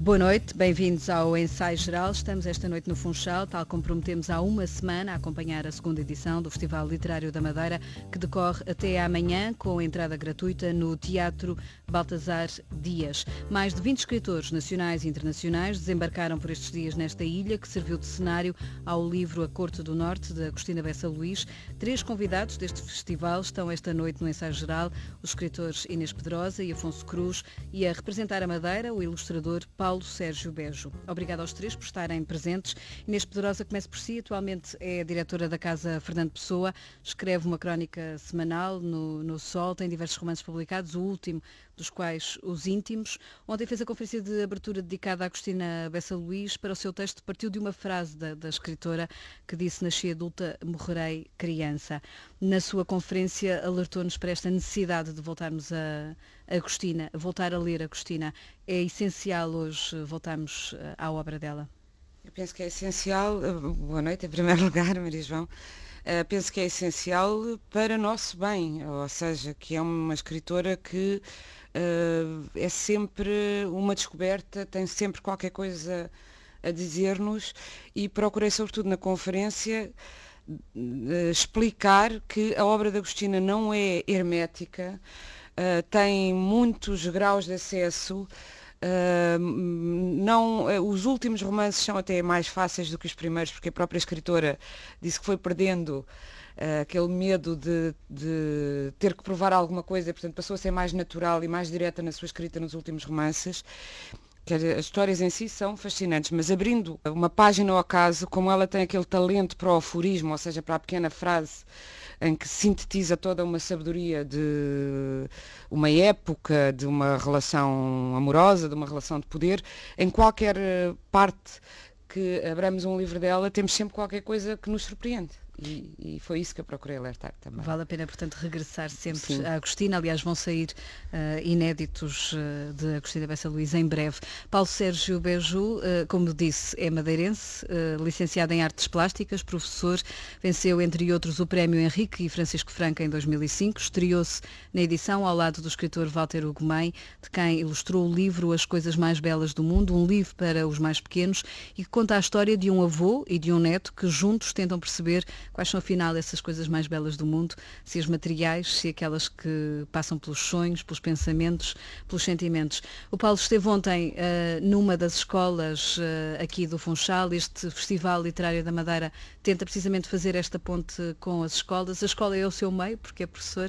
Boa noite, bem-vindos ao Ensaio Geral. Estamos esta noite no Funchal, tal como prometemos há uma semana, a acompanhar a segunda edição do Festival Literário da Madeira, que decorre até amanhã, com entrada gratuita no Teatro Baltasar Dias. Mais de 20 escritores nacionais e internacionais desembarcaram por estes dias nesta ilha, que serviu de cenário ao livro A Corte do Norte, de Agostina Bessa Luís. 3 convidados deste festival estão esta noite no Ensaio Geral, os escritores Inês Pedrosa e Afonso Cruz, e a representar a Madeira, o ilustrador Paulo Sérgio Bejo. Obrigada aos 3 por estarem presentes. Inês Pedrosa, comece por si. Atualmente é diretora da Casa Fernando Pessoa, escreve uma crónica semanal no Sol, tem diversos romances publicados, o último dos quais Os Íntimos. Ontem fez a conferência de abertura dedicada a Agostina Bessa Luís. Para o seu texto partiu de uma frase da escritora que disse: nasci adulta, morrerei criança. Na sua conferência alertou-nos para esta necessidade de voltarmos a Agostina, voltar a ler Agostina. É essencial hoje voltarmos à obra dela? Eu penso que é essencial, boa noite em primeiro lugar, Maria João, penso que é essencial para nosso bem, ou seja, que é uma escritora que é sempre uma descoberta, tem sempre qualquer coisa a dizer-nos, e procurei sobretudo na conferência explicar que a obra de Agostina não é hermética, tem muitos graus de acesso. Os últimos romances são até mais fáceis do que os primeiros, porque a própria escritora disse que foi perdendo aquele medo de ter que provar alguma coisa, portanto passou a ser mais natural e mais direta na sua escrita nos últimos romances. As histórias em si são fascinantes, mas abrindo uma página ao acaso, como ela tem aquele talento para o aforismo, ou seja, para a pequena frase, em que sintetiza toda uma sabedoria de uma época, de uma relação amorosa, de uma relação de poder, em qualquer parte que abramos um livro dela, temos sempre qualquer coisa que nos surpreende. E foi isso que eu procurei alertar também. Vale a pena, portanto, regressar sempre Sim. a Agostina. Aliás, vão sair inéditos de Agostina Bessa Luís em breve. Paulo Sérgio Bejo, como disse, é madeirense, licenciado em Artes Plásticas, professor, venceu, entre outros, o Prémio Henrique e Francisco Franca em 2005, estreou-se na edição ao lado do escritor Walter Ugumem, de quem ilustrou o livro As Coisas Mais Belas do Mundo, um livro para os mais pequenos, e que conta a história de um avô e de um neto que juntos tentam perceber quais são, afinal, essas coisas mais belas do mundo, se as materiais, se aquelas que passam pelos sonhos, pelos pensamentos, pelos sentimentos. O Paulo esteve ontem numa das escolas aqui do Funchal. Este Festival Literário da Madeira tenta precisamente fazer esta ponte com as escolas. A escola é o seu meio, porque é professor.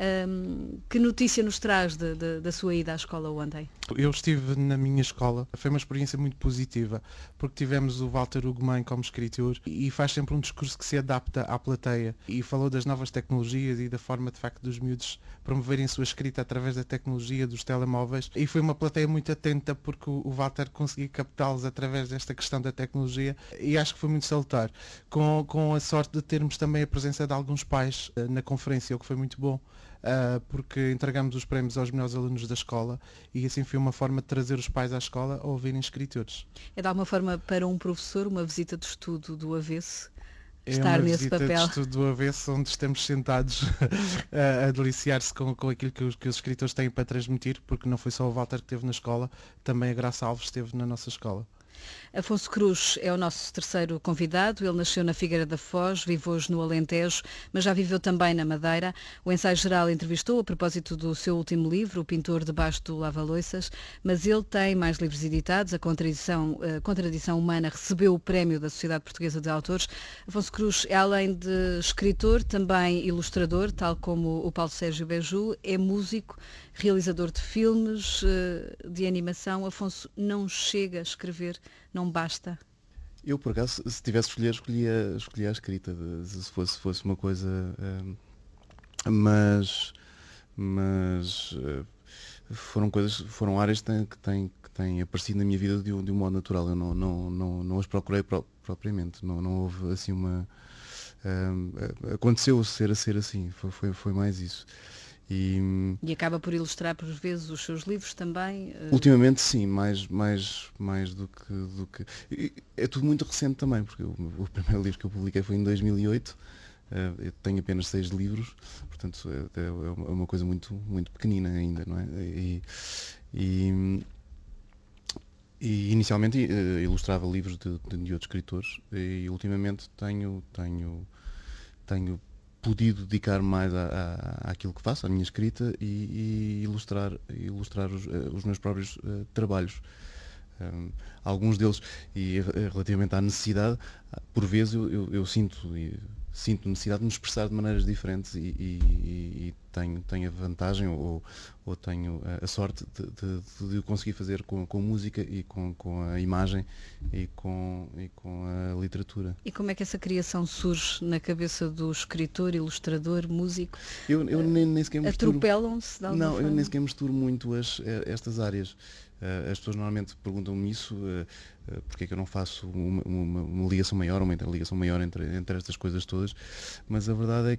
Que notícia nos traz da sua ida à escola ontem? Eu estive na minha escola, foi uma experiência muito positiva, porque tivemos o Walter Ugumem como escritor e faz sempre um discurso que se adapta à plateia, e falou das novas tecnologias e da forma de facto dos miúdos promoverem a sua escrita através da tecnologia, dos telemóveis, e foi uma plateia muito atenta, porque o Walter conseguiu captá-los através desta questão da tecnologia, e acho que foi muito salutar, com a sorte de termos também a presença de alguns pais na conferência, o que foi muito bom. Porque entregamos os prémios aos melhores alunos da escola, e assim foi uma forma de trazer os pais à escola a ouvirem escritores. É de alguma forma, para um professor, uma visita de estudo do avesso? É Estar uma nesse visita papel. de estudo do avesso, onde estamos sentados a deliciar-se com aquilo que os escritores têm para transmitir, porque não foi só o Walter que esteve na escola, também a Graça Alves esteve na nossa escola. Afonso Cruz é o nosso terceiro convidado. Ele nasceu na Figueira da Foz, vive hoje no Alentejo, mas já viveu também na Madeira. O Ensaio Geral entrevistou a propósito do seu último livro, O Pintor Debaixo do Lava-Loiças, mas ele tem mais livros editados. A Contradição Humana recebeu o prémio da Sociedade Portuguesa de Autores. Afonso Cruz é, além de escritor, também ilustrador, tal como o Paulo Sérgio Beju, é músico, realizador de filmes, de animação. Afonso, não chega a escrever, não basta? Eu, por acaso, se tivesse de escolher, escolhia a escrita, se fosse uma coisa... mas foram áreas que têm aparecido na minha vida de um modo natural. Eu não as procurei propriamente. Não houve assim uma... aconteceu ser assim. Foi mais isso. E acaba por ilustrar por vezes os seus livros também? Ultimamente sim, mais do que... É tudo muito recente também, porque o primeiro livro que eu publiquei foi em 2008, eu tenho apenas 6 livros, portanto é uma coisa muito, muito pequenina ainda, não é? E inicialmente ilustrava livros de outros escritores e ultimamente tenho podido dedicar mais àquilo que faço, à minha escrita e ilustrar os meus próprios trabalhos. Alguns deles, e relativamente à necessidade, por vezes eu sinto necessidade de me expressar de maneiras diferentes e tenho a vantagem ou tenho a sorte de conseguir fazer com música e com a imagem e com a literatura. E como é que essa criação surge na cabeça do escritor, ilustrador, músico? Eu nem sequer misturo. Atropelam-se de alguma forma? Não, eu nem sequer misturo muito estas áreas. As pessoas normalmente perguntam-me isso, porque é que eu não faço uma ligação maior, uma interligação maior entre estas coisas todas, mas a verdade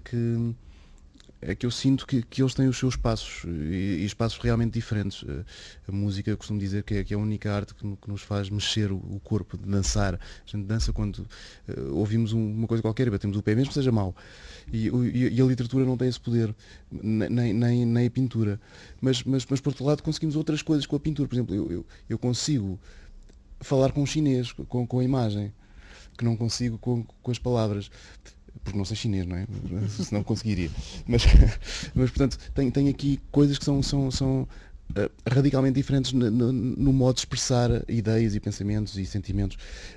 é que eu sinto que eles têm os seus espaços e espaços realmente diferentes. A música, eu costumo dizer que é a única arte que nos faz mexer o corpo, de dançar. A gente dança quando ouvimos uma coisa qualquer e batemos o pé, mesmo que seja mau. E a literatura não tem esse poder, nem a pintura. Mas por outro lado conseguimos outras coisas com a pintura. Por exemplo, eu consigo falar com o chinês, com a imagem, que não consigo com as palavras. Porque não sei chinês, não é? Senão conseguiria. Mas portanto, tem aqui coisas que são radicalmente diferentes no modo de expressar ideias e pensamentos e sentimentos.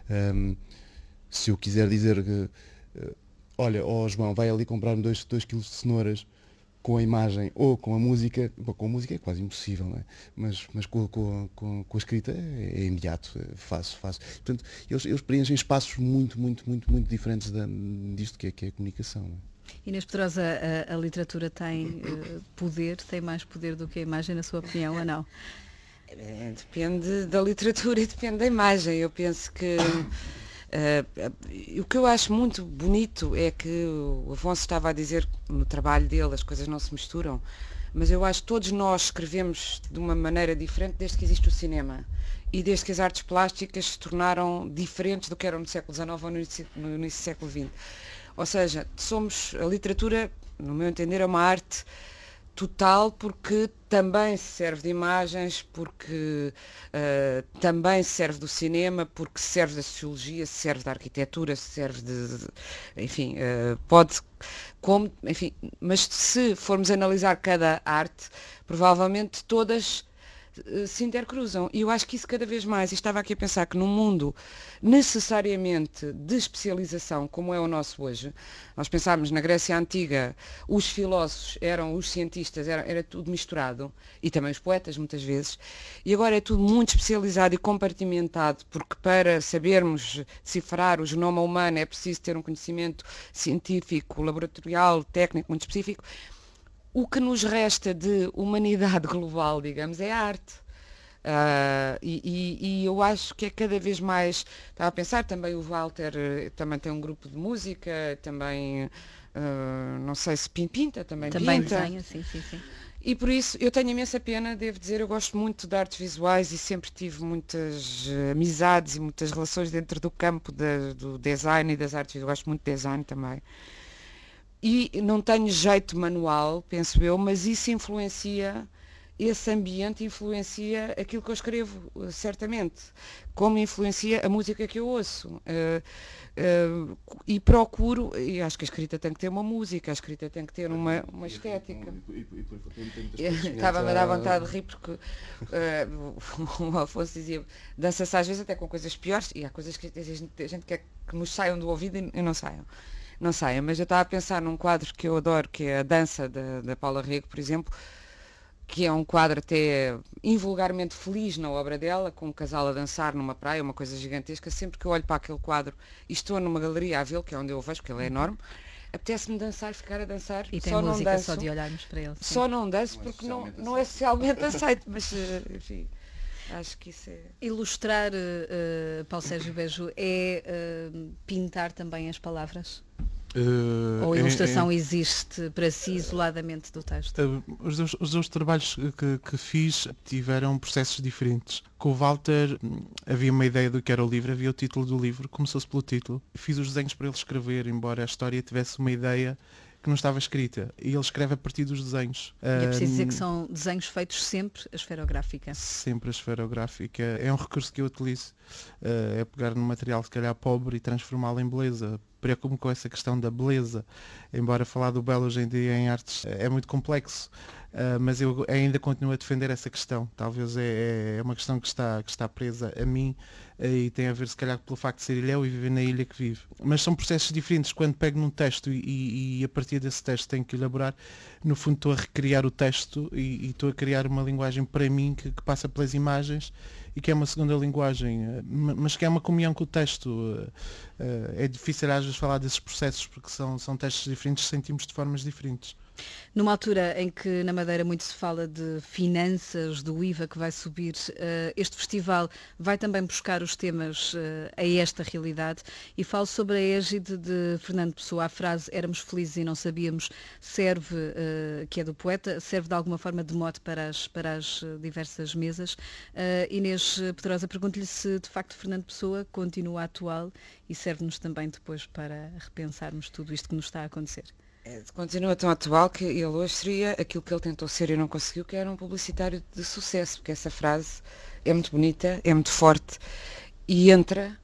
Se eu quiser dizer que, olha, João, vai ali comprar-me 2 kg de cenouras, com a imagem ou com a música, com a música é quase impossível, não é? Mas com a escrita é imediato, faço. Portanto, eles preenchem espaços muito diferentes disto que é a comunicação. Não é? Inês Pedrosa, a literatura tem poder, tem mais poder do que a imagem, na sua opinião, ou não? Depende da literatura e depende da imagem. Eu penso que o que eu acho muito bonito é que o Afonso estava a dizer no trabalho dele as coisas não se misturam, mas eu acho que todos nós escrevemos de uma maneira diferente desde que existe o cinema e desde que as artes plásticas se tornaram diferentes do que eram no século XIX ou no início do século XX. Ou seja, a literatura, no meu entender, é uma arte total, porque também se serve de imagens, porque também se serve do cinema, porque se serve da sociologia, se serve da arquitetura, se serve enfim, mas se formos analisar cada arte, provavelmente todas se intercruzam. E eu acho que isso cada vez mais, e estava aqui a pensar que num mundo necessariamente de especialização, como é o nosso hoje, nós pensávamos na Grécia Antiga, os filósofos eram os cientistas, era tudo misturado, e também os poetas muitas vezes, e agora é tudo muito especializado e compartimentado, porque para sabermos decifrar o genoma humano é preciso ter um conhecimento científico, laboratorial, técnico muito específico. O que nos resta de humanidade global, digamos, é a arte. E eu acho que é cada vez mais. Estava a pensar, também o Walter também tem um grupo de música, também, não sei se pinta, também pinta. Desenha, sim. E por isso eu tenho imensa pena, devo dizer, eu gosto muito de artes visuais e sempre tive muitas amizades e muitas relações dentro do campo do design e das artes visuais. Gosto muito de design também. E não tenho jeito manual, penso eu, mas isso influencia, esse ambiente influencia aquilo que eu escrevo, certamente, como influencia a música que eu ouço. E procuro, e acho que a escrita tem que ter uma música, a escrita tem que ter uma estética. Estava-me a dar vontade de rir porque o Afonso dizia, dança-se às vezes até com coisas piores, e há coisas que a gente quer que nos saiam do ouvido e não saiam. Mas eu estava a pensar num quadro que eu adoro, que é a Dança da Paula Rego, por exemplo, que é um quadro até invulgarmente feliz na obra dela, com um casal a dançar numa praia, uma coisa gigantesca. Sempre que eu olho para aquele quadro e estou numa galeria a vê-lo, que é onde eu o vejo, porque ele é enorme, apetece-me dançar, ficar a dançar. E tem só música não danço, só de olharmos para ele. Sim. Só não danço porque não é socialmente aceito, mas enfim... Acho que isso é... Ilustrar, Paulo Sérgio Bejo, é pintar também as palavras? Ou a ilustração existe para si isoladamente do texto? Os dois trabalhos que fiz tiveram processos diferentes. Com o Walter havia uma ideia do que era o livro, havia o título do livro, começou-se pelo título. Fiz os desenhos para ele escrever, embora a história tivesse uma ideia que não estava escrita. E ele escreve a partir dos desenhos. E é preciso dizer que são desenhos feitos sempre a esferográfica. Sempre a esferográfica. É um recurso que eu utilizo. É pegar num material, se calhar, pobre e transformá-lo em beleza. Preocupo-me com essa questão da beleza. Embora falar do belo hoje em dia em artes é muito complexo. Mas eu ainda continuo a defender essa questão. Talvez é uma questão que está presa a mim e tem a ver, se calhar, pelo facto de ser ilhéu e viver na ilha que vive. Mas são processos diferentes. Quando pego num texto e a partir desse texto tenho que elaborar, no fundo estou a recriar o texto e estou a criar uma linguagem para mim que passa pelas imagens e que é uma segunda linguagem, mas que é uma comunhão com o texto. É difícil às vezes falar desses processos porque são textos diferentes, sentimos de formas diferentes. Numa altura em que na Madeira muito se fala de finanças, do IVA que vai subir, este festival vai também buscar os temas a esta realidade e falo sobre a égide de Fernando Pessoa. A frase "éramos felizes e não sabíamos" serve, que é do poeta, serve de alguma forma de mote para as diversas mesas. Inês Pedrosa, pergunto-lhe se de facto Fernando Pessoa continua atual e serve-nos também depois para repensarmos tudo isto que nos está a acontecer. Continua tão atual que ele hoje seria aquilo que ele tentou ser e não conseguiu, que era um publicitário de sucesso, porque essa frase é muito bonita, é muito forte e entra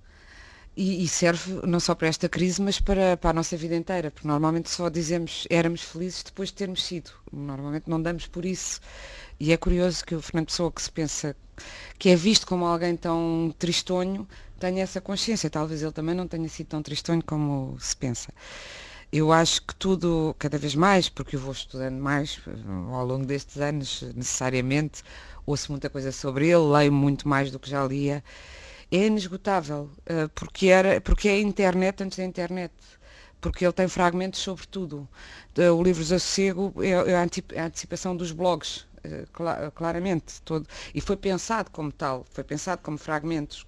e serve não só para esta crise, mas para a nossa vida inteira, porque normalmente só dizemos éramos felizes depois de termos sido. Normalmente não damos por isso. E é curioso que o Fernando Pessoa, que se pensa que é visto como alguém tão tristonho, tenha essa consciência. Talvez ele também não tenha sido tão tristonho como se pensa. Eu acho que tudo, cada vez mais, porque eu vou estudando mais ao longo destes anos, necessariamente, ouço muita coisa sobre ele, leio muito mais do que já lia, é inesgotável, porque é a internet antes da internet, porque ele tem fragmentos sobre tudo. O livro Desassossego é a antecipação dos blogs, claramente, todo, e foi pensado como tal, foi pensado como fragmentos,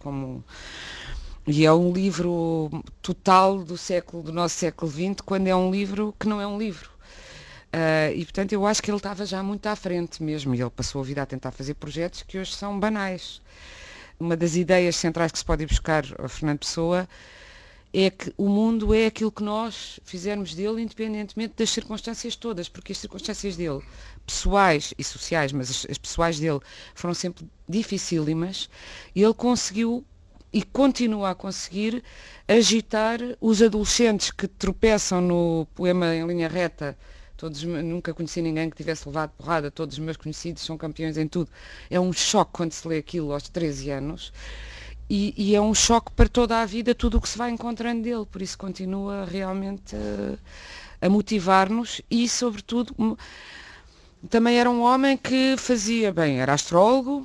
e é um livro total do nosso século XX, quando é um livro que não é um livro. E portanto eu acho que ele estava já muito à frente mesmo, e ele passou a vida a tentar fazer projetos que hoje são banais. Uma das ideias centrais que se pode ir buscar a Fernando Pessoa é que o mundo é aquilo que nós fizermos dele, independentemente das circunstâncias todas, porque as circunstâncias dele, pessoais e sociais, mas as pessoais dele foram sempre dificílimas, e ele conseguiu e continua a conseguir agitar os adolescentes que tropeçam no poema em linha reta. Nunca conheci ninguém que tivesse levado porrada, todos os meus conhecidos são campeões em tudo. É um choque quando se lê aquilo aos 13 anos e é um choque para toda a vida tudo o que se vai encontrando dele, por isso continua realmente a motivar-nos e sobretudo também era um homem que era astrólogo,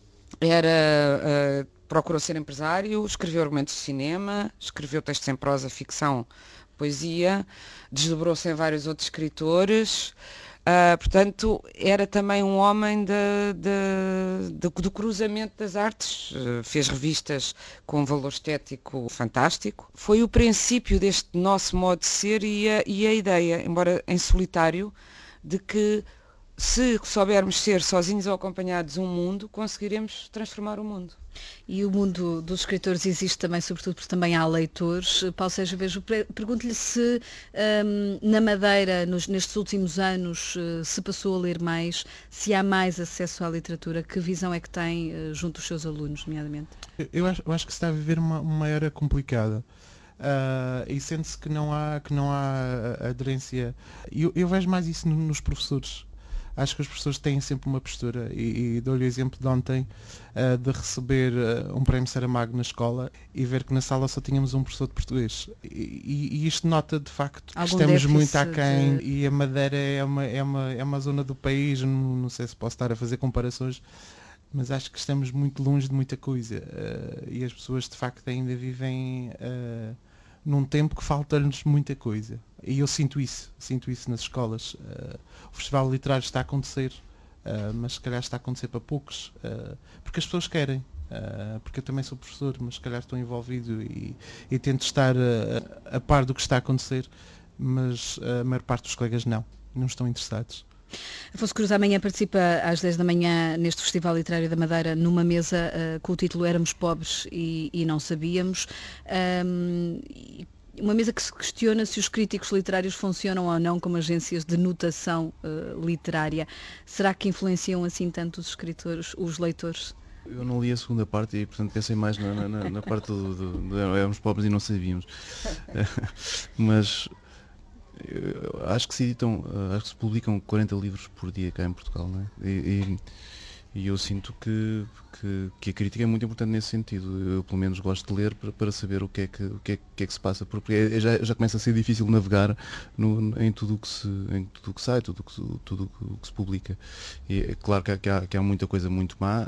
procurou ser empresário, escreveu argumentos de cinema, escreveu textos em prosa, ficção, poesia, desdobrou-se em vários outros escritores, portanto era também um homem do cruzamento das artes, fez revistas com um valor estético fantástico. Foi o princípio deste nosso modo de ser e a ideia, embora em solitário, de que se soubermos ser sozinhos ou acompanhados um mundo, conseguiremos transformar o mundo. E o mundo dos escritores existe também, sobretudo porque também há leitores. Paulo Sérgio Vejo, pergunto-lhe se na Madeira, nestes últimos anos, se passou a ler mais, se há mais acesso à literatura, que visão é que tem junto dos seus alunos, nomeadamente? Eu acho que se está a viver uma era complicada. E sente-se que não há aderência. Eu vejo mais isso nos professores. Acho que os professores têm sempre uma postura e dou-lhe o exemplo de ontem de receber um prémio Saramago na escola e ver que na sala só tínhamos um professor de português. E isto nota de facto que estamos muito aquém e a Madeira é uma zona do país, não sei se posso estar a fazer comparações, mas acho que estamos muito longe de muita coisa e as pessoas de facto ainda vivem num tempo que falta-lhes muita coisa. E eu sinto isso nas escolas. O Festival Literário está a acontecer, mas se calhar está a acontecer para poucos, porque as pessoas querem. Porque eu também sou professor, mas se calhar estou envolvido e tento estar a par do que está a acontecer, mas a maior parte dos colegas não estão interessados. Afonso Cruz amanhã participa às 10 da manhã neste Festival Literário da Madeira numa mesa com o título Éramos Pobres e Não Sabíamos. Uma mesa que se questiona se os críticos literários funcionam ou não como agências de notação literária. Será que influenciam assim tanto os escritores, os leitores? Eu não li a segunda parte e, portanto, pensei mais na parte do éramos pobres e não sabíamos. Mas acho que acho que se publicam 40 livros por dia cá em Portugal, não é? E eu sinto que a crítica é muito importante nesse sentido. Eu pelo menos gosto de ler para saber o que é que se passa, porque já começa a ser difícil navegar em tudo o que sai, tudo o que se publica. E é claro que há muita coisa muito má.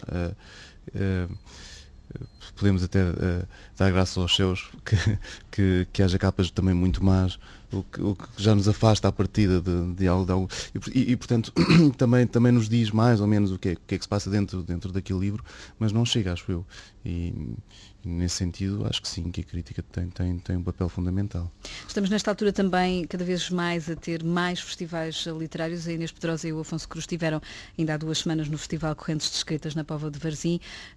Podemos até dar graças aos céus que haja capas também muito más, o que já nos afasta à partida de algo e portanto também nos diz mais ou menos o que é que se passa dentro daquele livro, mas não chega, acho eu, e nesse sentido acho que sim, que a crítica tem um papel fundamental. Estamos nesta altura também cada vez mais a ter mais festivais literários. A Inês Pedrosa e o Afonso Cruz estiveram ainda há 2 semanas no Festival Correntes de Escritas na Póvoa de Varzim.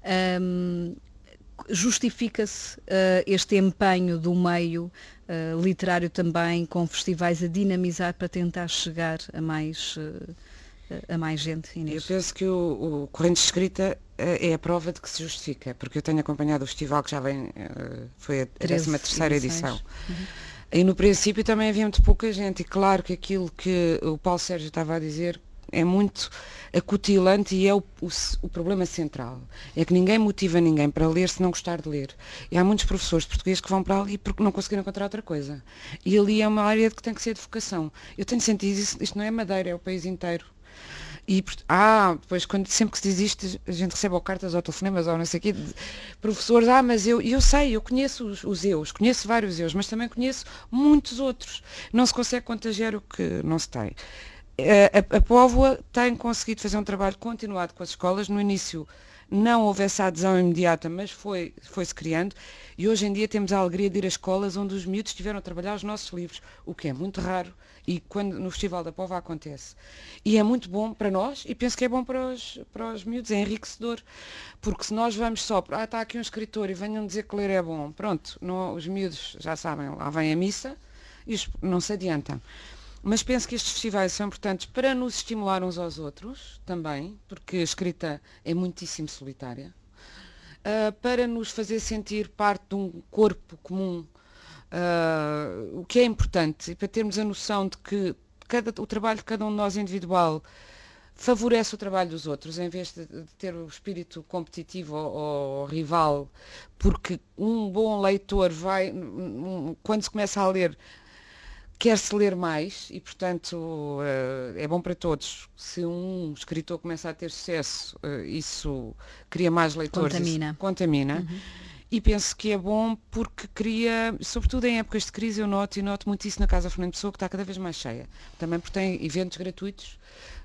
Justifica-se este empenho do meio literário também, com festivais a dinamizar para tentar chegar a mais gente, Inês? Eu penso que o Correntes de Escrita é a prova de que se justifica, porque eu tenho acompanhado o festival que já vem, foi a 13ª edição. E no princípio também havia muito pouca gente, e claro que aquilo que o Paulo Sérgio estava a dizer é muito acutilante e é o problema central. É que ninguém motiva ninguém para ler se não gostar de ler. E há muitos professores de português que vão para ali porque não conseguiram encontrar outra coisa. E ali é uma área que tem que ser de vocação. Eu tenho sentido isso, isto não é Madeira, é o país inteiro. E depois sempre que se diz isto, a gente recebe ou cartas ou telefonemas ou não sei o quê, de professores, mas eu sei, eu conheço os eus, conheço vários eus, mas também conheço muitos outros. Não se consegue contagiar o que não se tem. A Póvoa tem conseguido fazer um trabalho continuado com as escolas. No início não houve essa adesão imediata, mas foi-se criando, e hoje em dia temos a alegria de ir a escolas onde os miúdos estiveram a trabalhar os nossos livros, o que é muito raro, e quando no Festival da Póvoa acontece. E é muito bom para nós, e penso que é bom para os miúdos, é enriquecedor, porque se nós vamos só, está aqui um escritor e venham dizer que ler é bom, pronto, os miúdos já sabem, lá vem a missa, e não se adiantam. Mas penso que estes festivais são importantes para nos estimular uns aos outros também, porque a escrita é muitíssimo solitária, para nos fazer sentir parte de um corpo comum, o que é importante, e para termos a noção de que o trabalho de cada um de nós individual favorece o trabalho dos outros, em vez de ter o espírito competitivo ou rival, porque um bom leitor quando se começa a ler, quer-se ler mais e, portanto, é bom para todos. Se um escritor começa a ter sucesso, isso cria mais leitores. Contamina. Uhum. E penso que é bom porque cria, sobretudo em épocas de crise, eu noto muito isso na Casa Fernando Pessoa, que está cada vez mais cheia. Também porque tem eventos gratuitos,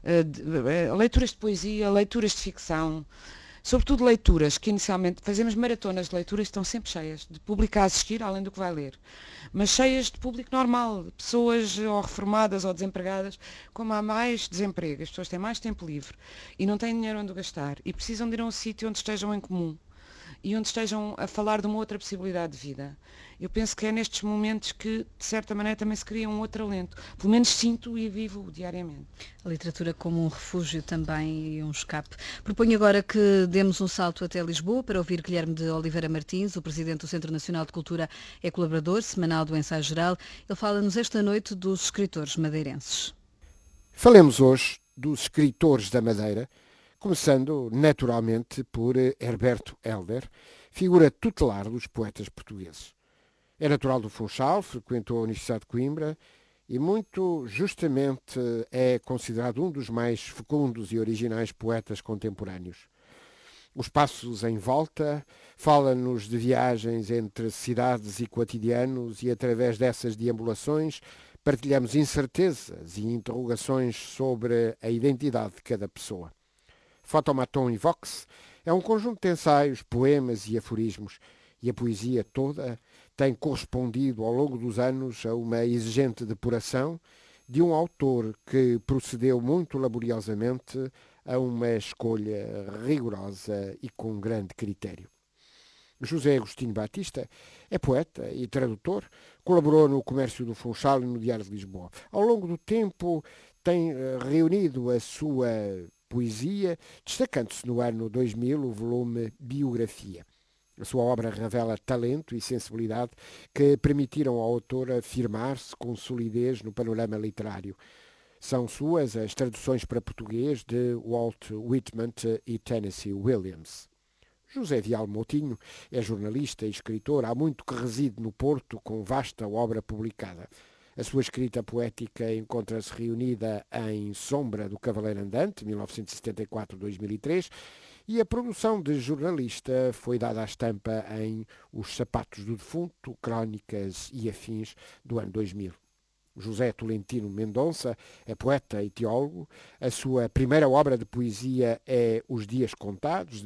leituras de poesia, leituras de ficção, sobretudo leituras, que inicialmente fazemos maratonas de leituras, estão sempre cheias, de público a assistir, além do que vai ler. Mas cheias de público normal, pessoas ou reformadas ou desempregadas, como há mais desemprego, as pessoas têm mais tempo livre e não têm dinheiro onde gastar e precisam de ir a um sítio onde estejam em comum e onde estejam a falar de uma outra possibilidade de vida. Eu penso que é nestes momentos que, de certa maneira, também se cria um outro alento. Pelo menos sinto e vivo diariamente. A literatura como um refúgio também e um escape. Proponho agora que demos um salto até Lisboa para ouvir Guilherme de Oliveira Martins, o presidente do Centro Nacional de Cultura, é colaborador semanal do Ensaio Geral. Ele fala-nos esta noite dos escritores madeirenses. Falemos hoje dos escritores da Madeira, começando naturalmente por Herberto Helder, figura tutelar dos poetas portugueses. É natural do Funchal, frequentou a Universidade de Coimbra e muito justamente é considerado um dos mais fecundos e originais poetas contemporâneos. Os Passos em Volta fala-nos de viagens entre cidades e cotidianos e através dessas deambulações partilhamos incertezas e interrogações sobre a identidade de cada pessoa. Fotomaton e Vox é um conjunto de ensaios, poemas e aforismos, e a poesia toda tem correspondido ao longo dos anos a uma exigente depuração de um autor que procedeu muito laboriosamente a uma escolha rigorosa e com grande critério. José Agostinho Batista é poeta e tradutor, Colaborou no Comércio do Funchal e no Diário de Lisboa. Ao longo do tempo tem reunido a sua poesia, destacando-se no ano 2000 o volume Biografia. A sua obra revela talento e sensibilidade que permitiram ao autor afirmar-se com solidez no panorama literário. São suas as traduções para português de Walt Whitman e Tennessee Williams. José Vial Moutinho é jornalista e escritor, há muito que reside no Porto, com vasta obra publicada. A sua escrita poética encontra-se reunida em Sombra do Cavaleiro Andante, 1974-2003, e a produção de jornalista foi dada à estampa em Os Sapatos do Defunto, Crónicas e Afins, do ano 2000. José Tolentino Mendonça é poeta e teólogo. A sua primeira obra de poesia é Os Dias Contados, de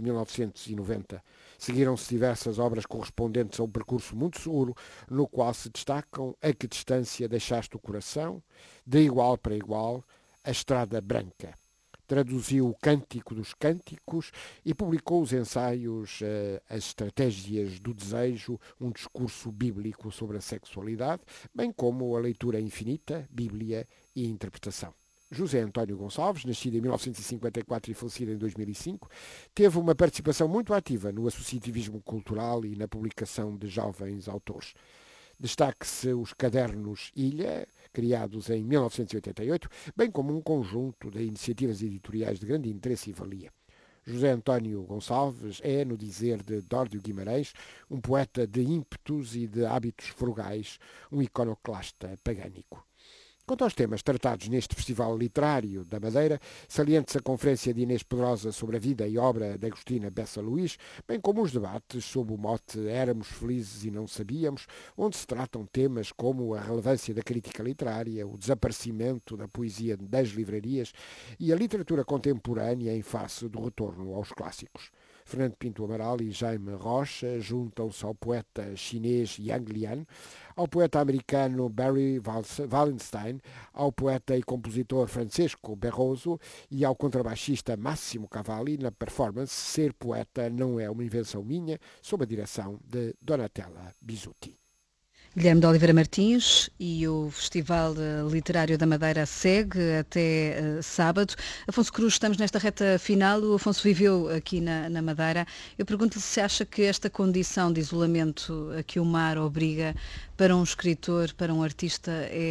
1990. Seguiram-se diversas obras correspondentes a um percurso muito seguro, no qual se destacam A Que Distância Deixaste o Coração, De Igual para Igual, A Estrada Branca. Traduziu o Cântico dos Cânticos e publicou os ensaios As Estratégias do Desejo, um discurso bíblico sobre a sexualidade, bem como A Leitura Infinita, Bíblia e Interpretação. José António Gonçalves, nascido em 1954 e falecido em 2005, teve uma participação muito ativa no associativismo cultural e na publicação de jovens autores. Destaque-se os Cadernos Ilha, criados em 1988, bem como um conjunto de iniciativas editoriais de grande interesse e valia. José António Gonçalves é, no dizer de Dórdio Guimarães, um poeta de ímpetos e de hábitos frugais, um iconoclasta pagânico. Quanto aos temas tratados neste Festival Literário da Madeira, saliente-se a conferência de Inês Pedrosa sobre a vida e obra de Agostina Bessa Luís, bem como os debates sob o mote Éramos Felizes e Não Sabíamos, onde se tratam temas como a relevância da crítica literária, o desaparecimento da poesia das livrarias e a literatura contemporânea em face do retorno aos clássicos. Fernando Pinto Amaral e Jaime Rocha juntam-se ao poeta chinês Yang Lian, ao poeta americano Barry Wallenstein, ao poeta e compositor Francesco Berroso e ao contrabaixista Massimo Cavalli na performance Ser Poeta Não É Uma Invenção Minha, sob a direção de Donatella Bisutti. Guilherme de Oliveira Martins, e o Festival Literário da Madeira segue até sábado. Afonso Cruz, estamos nesta reta final. O Afonso viveu aqui na Madeira. Eu pergunto-lhe se acha que esta condição de isolamento a que o mar obriga para um escritor, para um artista,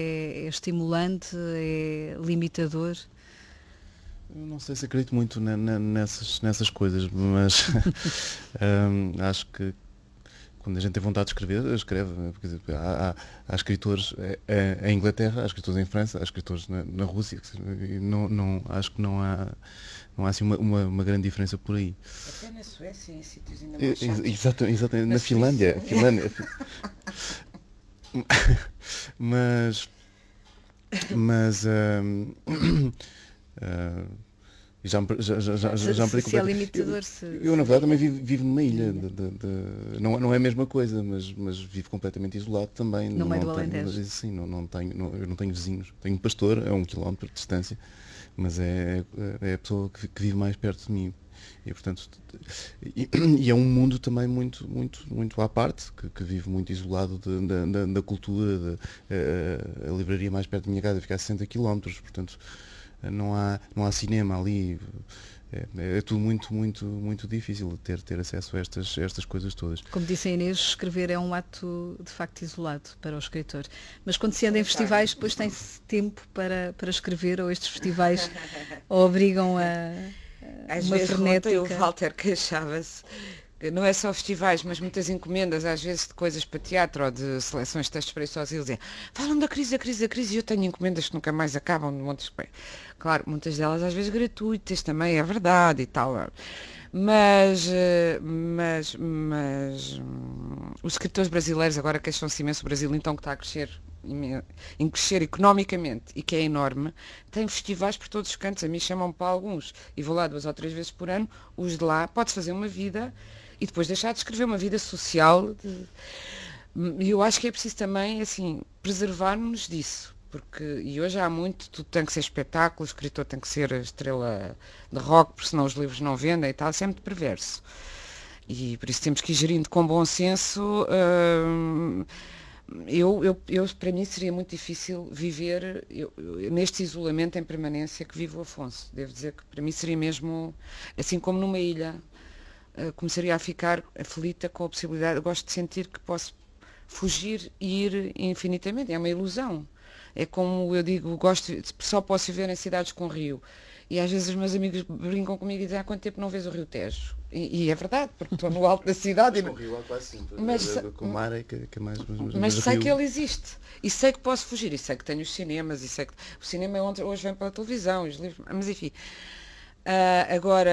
é estimulante, é limitador? Eu não sei se acredito muito nessas coisas, mas acho que quando a gente tem vontade de escrever, escreve. Quer dizer, há escritores em Inglaterra, há escritores em França, há escritores na Rússia. E acho que não há assim uma grande diferença por aí. Até na Suécia, em sítios ainda mais chatos. Exatamente, na Finlândia. Mas já me se é limitador, eu na verdade também vivo numa ilha, não é a mesma coisa, mas vivo completamente isolado também. No meio do Alentejo. Sim, eu não tenho vizinhos. Tenho um pastor a 1 quilómetro de distância, mas é a pessoa que vive mais perto de mim. E, portanto, e é um mundo também muito à parte, que vive muito isolado da cultura. A livraria mais perto da minha casa fica a 60 quilómetros, portanto não há cinema ali. É tudo muito difícil ter acesso a estas coisas todas. Como disse a Inês, escrever é um ato de facto isolado para o escritor. Mas quando se anda em festivais, depois tem-se tempo para escrever, ou estes festivais obrigam às uma vezes frenética. O Walter queixava-se, não é só festivais, mas muitas encomendas, às vezes de coisas para teatro ou de seleções de textos para isso, e dizem, falam da crise, e eu tenho encomendas que nunca mais acabam, de montes. Claro, muitas delas às vezes gratuitas também, é verdade e tal. Mas os escritores brasileiros agora queixam-se imenso, o Brasil então que está a crescer economicamente e que é enorme, tem festivais por todos os cantos, a mim chamam-me para alguns e vou lá 2 ou 3 vezes por ano, os de lá, pode-se fazer uma vida e depois deixar de escrever uma vida social. E eu acho que é preciso também, assim, preservar-nos disso. E hoje há muito, tudo tem que ser espetáculo, o escritor tem que ser a estrela de rock, porque senão os livros não vendem e tal, isso é muito perverso. E por isso temos que ir gerindo com bom senso, para mim seria muito difícil viver neste isolamento em permanência que vive o Afonso. Devo dizer que para mim seria mesmo, assim como numa ilha, começaria a ficar aflita com a possibilidade. Eu gosto de sentir que posso fugir e ir infinitamente. É uma ilusão. É como eu digo, só posso viver em cidades com rio. E às vezes os meus amigos brincam comigo e dizem: há quanto tempo não vês o Rio Tejo? E é verdade, porque estou no alto da cidade. O rio é quase simples. Mas, com o mar é que é mais... Mas sei que ele existe. E sei que posso fugir. E sei que tenho os cinemas. E sei que o cinema é onde hoje vem pela televisão. Os livros, mas enfim. Agora,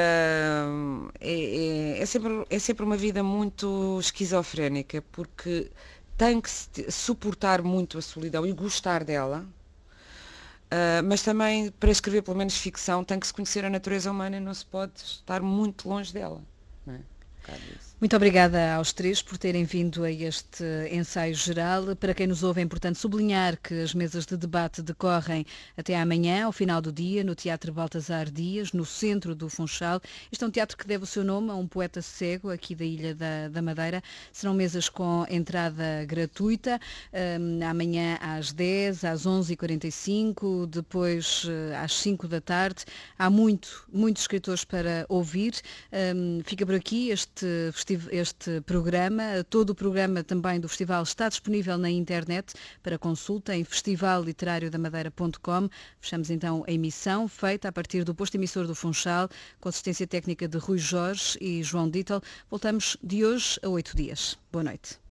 é sempre uma vida muito esquizofrénica, porque tem que suportar muito a solidão e gostar dela. Mas também, para escrever pelo menos ficção, tem que se conhecer a natureza humana e não se pode estar muito longe dela. Não é? Muito obrigada aos três por terem vindo a este ensaio geral. Para quem nos ouve, é importante sublinhar que as mesas de debate decorrem até amanhã, ao final do dia, no Teatro Baltasar Dias, no centro do Funchal. Este é um teatro que deve o seu nome a um poeta cego aqui da Ilha da Madeira. Serão mesas com entrada gratuita, amanhã às 10, às 11h45, depois às 5 da tarde. Há muitos escritores para ouvir. Fica por aqui este programa. Todo o programa também do festival está disponível na internet para consulta em festivalliterariodamadeira.com. Fechamos então a emissão, feita a partir do posto emissor do Funchal, com assistência técnica de Rui Jorge e João Dittel. Voltamos de hoje a 8 dias. Boa noite.